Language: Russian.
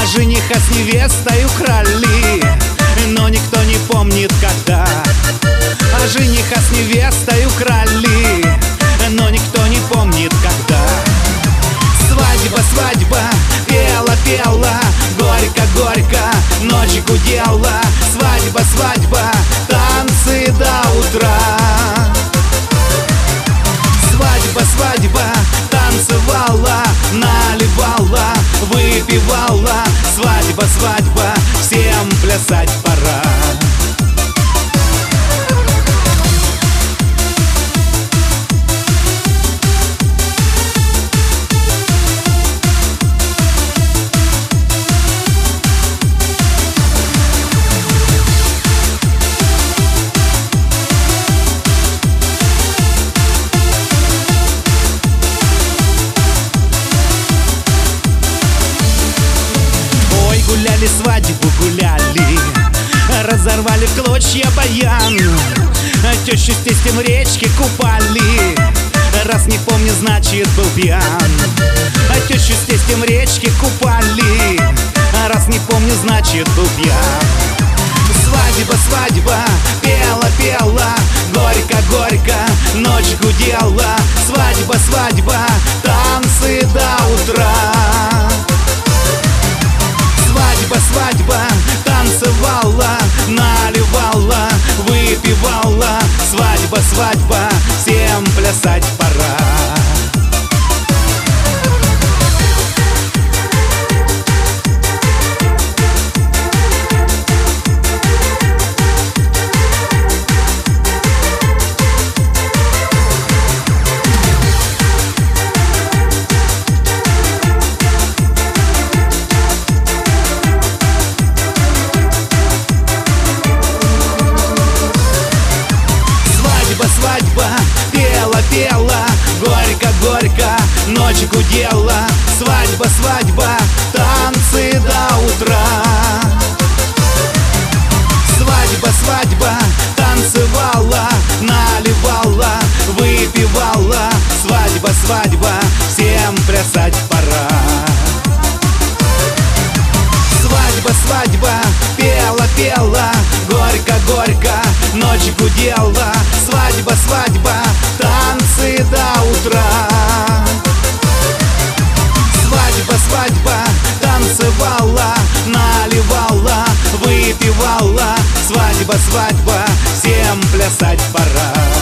Жениха с невестой украли, но никто не помнит когда. Жениха с невестой украли, но никто не помнит когда. Свадьба, свадьба, пела, пела, горько, горько, ночь гудела. Свадьба, свадьба, танцы до утра. Свадьба, свадьба, танцевала, наливала, выпивала. Свадьба, свадьба, всем плясать пора. Гуляли, свадьбу гуляли, разорвали в клочья баян. Тещу с тестем в речке купали, раз не помню, значит был пьян. Тещу с тестем в речке купали, раз не помню, значит был пьян. Свадьба, свадьба, пела, пела, горько, горько, ночь гудела. Свадьба, свадьба, танцы до утра. Свадьба, свадьба, танцевала, наливала, выпивала. Свадьба, свадьба, всем плясать пора. Свадьба, пела, пела, горько, горько, ночь гудела. Свадьба, свадьба, танцы до утра. Свадьба, свадьба, танцевала, наливала, выпивала. Свадьба, свадьба, всем плясать пора. Свадьба, свадьба, пела, пела, горько, горько, ночь гудела. Свадьба, свадьба, танцы до утра. Свадьба, свадьба, танцевала, наливала, выпивала. Свадьба, свадьба, всем плясать пора.